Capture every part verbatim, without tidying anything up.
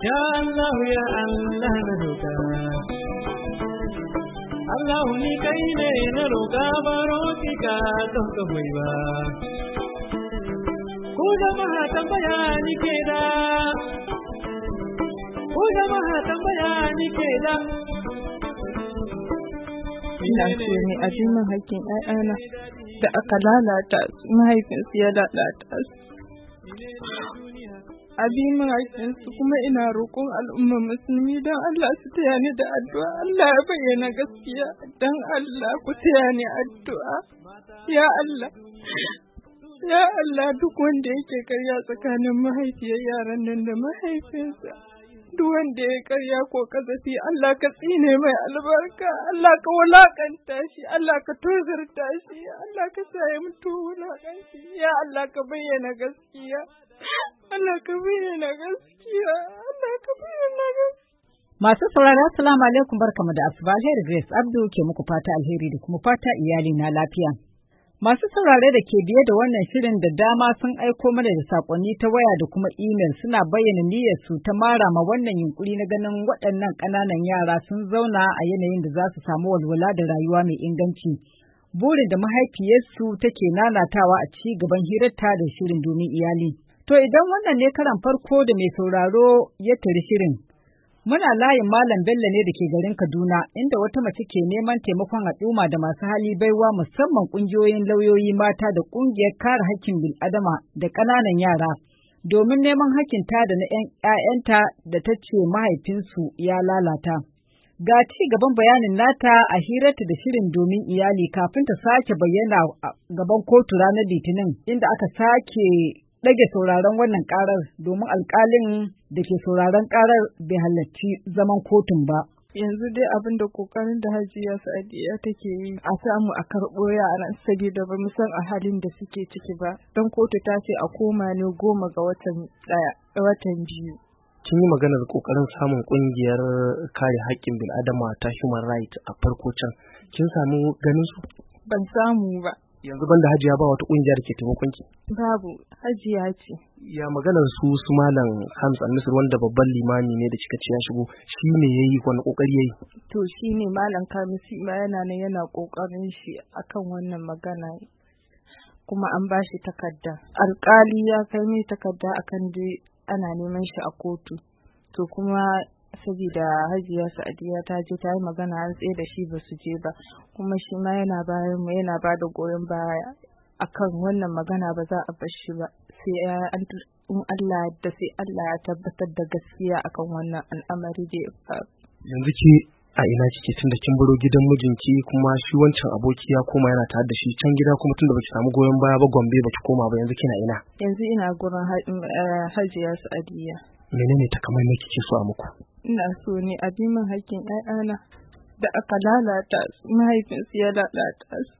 Ya Allah ya Allah na roƙa Allah ni kai ne na roƙa baro ki ka don ka hoyi ba ko jama'a tambaya ni ke da ko jama'a tambaya ni ke da ina so ne a ji min hakkin ƴaƴana da aka lalata mahaifinsu ya lalata su a bi min hakkinsu kuma ina roƙon al'umma musulmi don Allah su taya ni da addu'a Allah ya bayyana gaskiya don Allah ku taya ni addu'a ya Allah ya Allah duk wanda yake karya tsakanin mahaifiyar yaran nan da mahaifinsa duk wanda ya karya ko kazafi Allah ka tsine mai albarka Allah ka wulakanta shi Allah ka tozarta shi Allah ka sa ya mutu wulakanci ya Allah ka bayyana gaskiya Allah ka bayyana gaskiya Allah ka bayyana gaskiya. Masu saurara assalamu alaikum barkamu da asuba alheri Grace Abdu ke muku fata alheri da kuma fata iyali na lafiya. Masu saurare da ke biye da wannan shirin da dama sun aiko mana da sakonni ta waya da kuma imel suna bayyana niyyarsu ta mara ma wannan yunkuri na ganin waɗannan ƙananan yara sun zauna a yanayin da za su samu walwala da rayuwa mai inganci. Burin da mahaifiyarsu take nanatawa a ci gaban hirarta da shirin domin iyali. To idan wannan ne karan farko da mai sauraro ya tari shirin, muna layin Malam Bello ne da ke garin Kaduna, inda wata mace ke neman taimakon al'umma da masu hali baiwa musamman ƙungiyoyin lauyoyi mata da ƙungiyar kare haƙƙin bil'adama da ƙananan yara, domin neman haƙƙinta da na ‘ya'yanta da ta ce mahaifinsu ya lalata. Ga ci gaban bayanin nata a hirarta da shirin domin iyali kafin ta sake bayyana gaban kotu ranar Litinin, inda aka sake ɗage sauraron wannan ƙarar domin alƙalin da ke sauraron ƙarar bai halarci zaman kotun ba. Yanzu dai abin da ƙoƙarin da Hajiya Sadiya take yi a samu a karɓo yaran saboda ba mu san a halin da suke ciki ba. Don kotu ta ce a koma ne goma ga watan ɗaya watan biyu. Kin yi maganar ƙoƙarin samun ƙungiyar kare haƙƙin bil'adama ta Human Rights a farko can. Kin samu ganin su? Ban samu ba. Yanzu banda Hajiya ba wata ƙungiyar ke taimakon ki? Babu, Hajiya ce. Ya maganar su su Malam Hams Al-Misr wanda babban limami ne da kika ce ya shigo, shi ne yayi wani kokari yayi? To shi ne Malam Kamisi ma yana nan yana kokarin shi akan wannan magana. Kuma an ba shi takarda. Alƙali ya kai mai takarda akan dai ana neman shi a kotu. To kuma saboda Hajiya Sadiya ta je ta yi magana har tsaye da shi ba su je ba, kuma shi ma yana bayan mu yana ba da goyon baya akan wannan magana ba za a bar shi ba sai in Allah da sai Allah ya tabbatar da gaskiya akan wannan al'amari da ya faru. Yanzu ki a ina kike tunda kin baro gidan mijinki kuma shi wancan aboki ya koma yana tare da shi can gida kuma tunda baki samu goyon baya ba Gombe baki koma ba yanzu kina ina? Yanzu ina gurin Hajiya Sadiya. Menene takamaimai kike so a muku? Ina so ne a bi min haƙƙin ƴaƴana da aka lalata su mahaifinsu ya lalata su.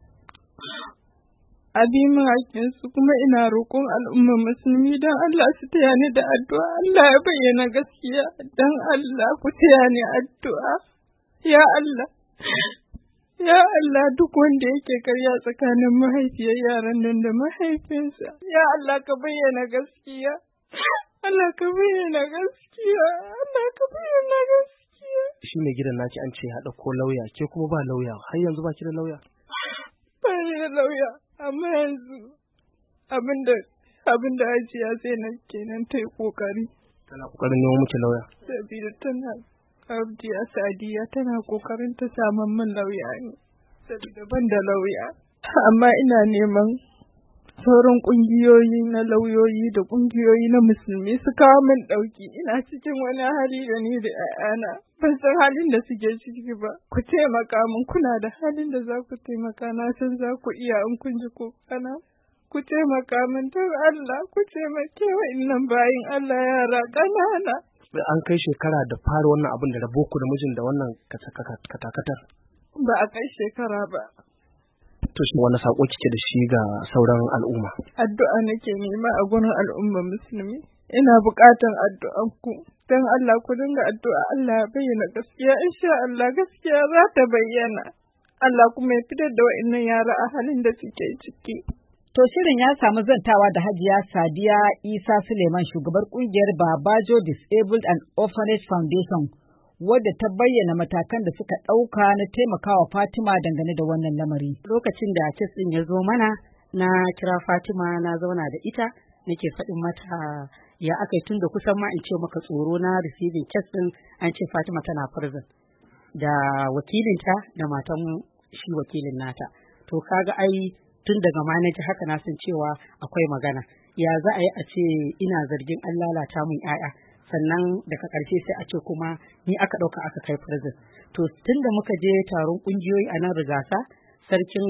A bi min haƙƙinsu kuma ina roƙon al'umma musulmi don Allah su taya ni da addu'a. Allah ya bayyana gaskiya don Allah ku taya ni addu'a. Ya Allah, ya Allah duk wanda yake karya tsakanin mahaifiyar yaran nan da mahaifinsa. Ya Allah ka bayyana gaskiya. Allah ka bayyana gaskiya, Allah ka bayyana gaskiya. Shi ne gidan naki an ce haɗa ko lauya, ke kuma ba lauya, har yanzu ba ki da lauya? Ba ni da lauya, amma yanzu abinda abinda Hajiya sai na kenan ta yi ƙoƙari. Tana ƙoƙarin nemo miki lauya? Sabida tana Hajiya Sadiya tana ƙoƙarin ta samun min lauya ne, sabida ban da lauya. Amma ina neman sauran ƙungiyoyi na lauyoyi da ƙungiyoyi na musulmi su kawo min ɗauki. Ina cikin wani hali da ni da ‘ya'yana ban san halin da suke ciki ba. Ku taimaka min, kuna da halin da za ku taimaka, na san za ku iya in kun ji kokana. Ku taimaka min don Allah, ku taimake wa'innan bayin Allah yara ƙanana. An kai shekara da fara wannan abin da rabo ku da mijin da wannan katakatar? Ba a kai shekara ba. To shi wani sako kike da shi ga sauran al'umma? Addu'a nake nema a gurin al'umma musulmi. Ina buƙatan addu'an ku. Dan Allah ku dinga addu'a Allah ya bayyana gaskiya, insha Allah gaskiya za ta bayyana. Allah kuma ya fitar da wa'annan yara a halin da suke ciki. To shirin ya samu zantawa da Hajiya Sadiya Isa Suleiman shugabar kungiyar Babajo Disabled and Orphanage Foundation wadda ta bayyana matakan da suka ɗauka na taimakawa Fatima dangane da wannan lamari. Lokacin da kes ɗin ya zo mana na kira Fatima na zauna da ita nake faɗin mata ya aka yi tun da kusan ma in ce maka tsoro na receiving kes ɗin an ce Fatima tana prison da wakilinta da matan shi wakilin nata. To kaga ai tun daga ma naji haka na san cewa akwai magana. Ya za a yi a ce ina zargin an lalata min 'ya'ya sannan daga ƙarshe sai a ce kuma ni aka ɗauka aka kai prison. To tun da muka je taron ƙungiyoyi a nan Rigasa sarkin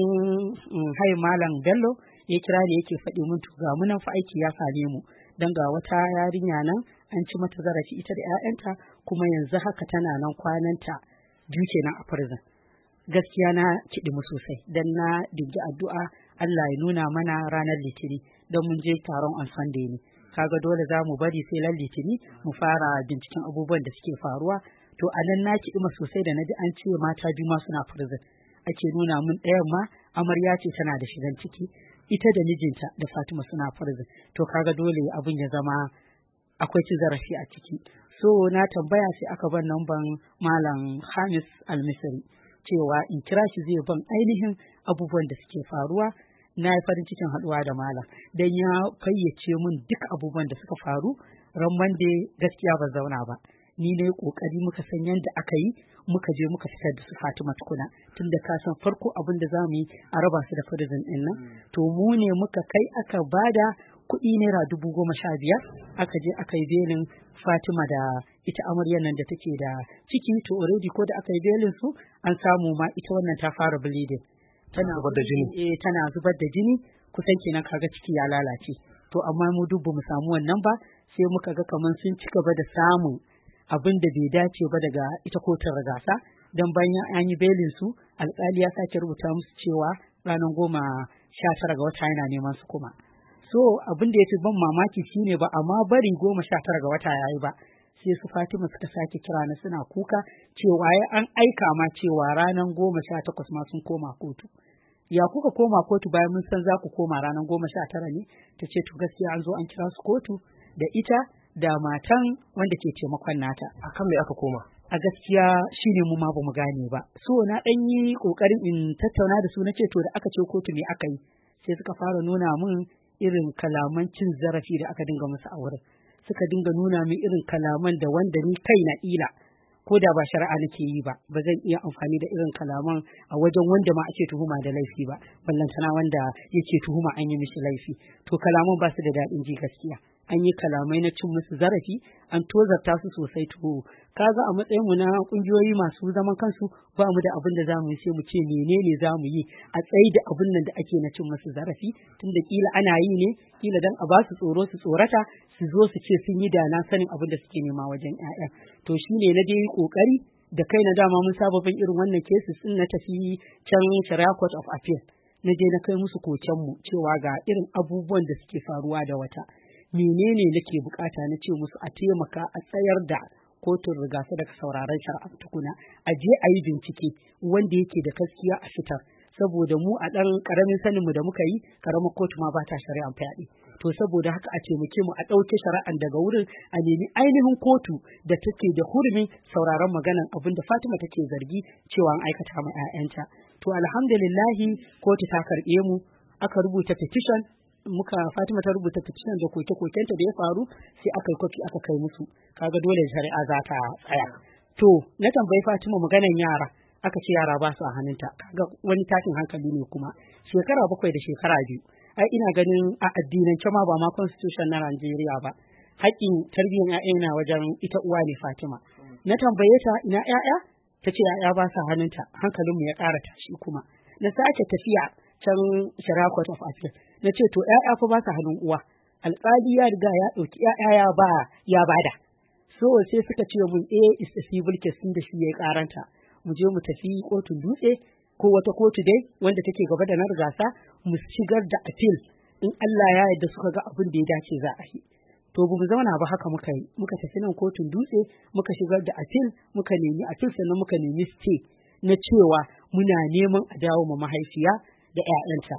hai Malam Bello ya kira ne yake faɗi mun to ga munan fa aiki ya same mu dan ga wata yarinya nan an ci mata zarafi ita da 'ya'yanta kuma yanzu haka tana nan kwananta biyu kenan a prison. Gaskiya na kiɗi mu sosai dan na dinga addu'a Allah ya nuna mana ranar Litini don mun je taron on Sunday ne. Kaga dole za mu bari sai ran Litini mu fara binciken abubuwan da suke faruwa. To a nan na kiɗi mu sosai da naji an ce mata biyu ma suna prison. Ake nuna mun ɗayan ma amarya ce tana da shigan ciki ita da mijinta da Fatima suna prison. To kaga dole abun ya zama akwai ci zarafi a ciki. So na tambaya sai aka ban namban Malam Hamis Almisri cewa in kira shi zai ban ainihin abubuwan da suke faruwa. Na yi farin cikin haɗuwa da malam don ya fayyace mun duk abubuwan da suka faru. Ran Monday gaskiya ba zauna ba, ni ne kokari muka san yadda aka yi muka je muka fitar da su Fatima tukuna tunda ka san farko abin da zamu yi a raba su da prison din nan. To mu ne muka kai aka bada kuɗi naira dubu goma sha biyar aka je aka yi belin Fatima da ita amaryar nan da take da ciki. To already ko da aka yi belin su an samu ma ita wannan ta fara bleeding tana zubar da jini eh tana zubar da jini kusan kenan kaga ciki ya lalace. To amma mu duk bamu samu wannan ba sai muka ga kaman sun ci gaba da samun abin da bai dace ba daga ita kotun Rigasa dan bayan an yi belin su alƙali ya sake rubuta musu cewa ranar goma sha tara ga wata yana neman su kuma. So abin da ya fi ban mamaki shine ba amma bari goma sha tara ga wata yayi ba sai su Fatima suka sake kira na suna kuka cewa ya an aika ma cewa ranar goma sha takwas ma sun koma kotu. Ya kuka koma kotu bayan mun san za ku koma ranar goma sha tara ne? Ta ce to gaskiya an zo an kira su kotu da ita da matan wanda ke taimakon nata. Akan me aka koma? A gaskiya shine mu ma ba mu gane ba. So na ɗan yi ƙoƙarin in tattauna da su na ce to da aka ce kotu me aka yi? Sai suka fara nuna mun irin kalaman cin zarafi da aka dinga musu a wurin. Suka dinga nuna min irin kalaman da wanda ni kai na ila ko da ba shari'a nake yi ba ba zan iya amfani da irin kalaman a wajen wanda ma ake tuhuma da laifi ba ballantana wanda yake tuhuma an yi mishi laifi. To kalaman ba su da daɗin ji gaskiya. An yi kalamai na cin musu zarafi an tozarta su sosai. To kaga a matsayin mu na kungiyoyi masu zaman kansu ba mu da abin da zamu yi sai mu ce menene zamu yi a tsayi da abin nan da ake na cin musu zarafi tunda kila ana yi ne kila dan a ba su tsoro su tsorata su zo su ce sun yi da na sanin abin da suke nema wajen ƴaƴa. To shine na dai kokari da kai na dama mun saba bin irin wannan cases din na tafi can Sharia Court of Appeal na je na kai musu koken mu cewa ga irin abubuwan da suke faruwa da wata. Menene nake bukata na ce musu a taimaka a tsayar da kotun Rigasa daga sauraron shari'a tukuna a je a yi bincike wanda yake da gaskiya a fitar saboda mu a ɗan ƙaramin sanin mu da muka yi ƙaramar kotu ma ba ta shari'an fyaɗe. To saboda haka a taimake mu a ɗauke shari'an daga wurin a nemi ainihin kotu da take da hurumin sauraron maganan abin da Fatima take zargi cewa an aikata ma 'ya'yanta. To alhamdulillahi kotu ta karɓe mu aka rubuta petition muka Fatima ta rubuta petition da koke-kokenta da ya faru sai aka yi kofi aka kai musu. Kaga dole shari'a za ta tsaya. To na tambayi Fatima maganan yara aka ce yara ba su a hannunta. Kaga wani tashin hankali ne kuma shekara bakwai da shekara biyu. Ai ina ganin a addinance ma ba ma constitution na Najeriya ba. Haƙƙin tarbiyyar ƴaƴa na wajen ita uwa ne Fatima. Na tambaye ta ina ƴaƴa? Ta ce ƴaƴa ba su a hannunta. Hankalinmu ya ƙara tashi kuma. Na sake tafiya can Sharia Court of Appeal. Na ce to ƴaƴa fa ba su hannun uwa. Alƙali ya riga ya ɗauki ƴaƴa ya ba ya bada. So sai suka ce mun eh is a civil case din da shi ya karanta. Mu je mu tafi kotun dutse ko wata kotu dai wanda take gaba da na Rigasa mu shigar da appeal in Allah ya yarda suka ga abin da ya dace za a yi. To bu mu zauna ba haka muka yi muka tafi nan kotun dutse muka shigar da appeal muka nemi appeal sannan muka nemi stay na cewa muna neman a dawo ma mahaifiya da ƴaƴanta.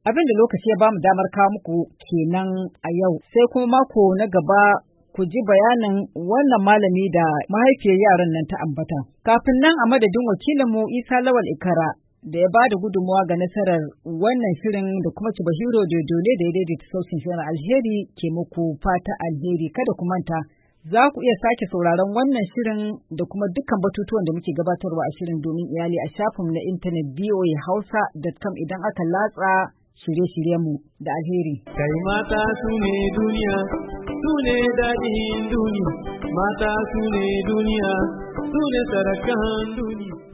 Abin da lokaci ya bamu damar kawo muku kenan a yau, sai kuma mako na gaba ku ji bayanin wannan malami da mahaifiyar yaran nan ta ambata. Kafin nan a madadin wakilinmu Isa Lawal Ikara da ya bada gudunmawa ga nasarar wannan shirin da kuma Chibahiro Dodone da ya daidaita sautin shirin alheri ke muku fata alheri. Kada ku manta, za ku iya sake sauraron wannan shirin da kuma dukkan batutuwan da muke gabatarwa a shirin domin iyali a shafinmu na intanet v o a hausa dot com idan aka latsa shirye-shiryenmu da alheri. Kai mata su ne duniya, su ne daɗin duniya, mata su ne duniya, su ne sarakan duniya.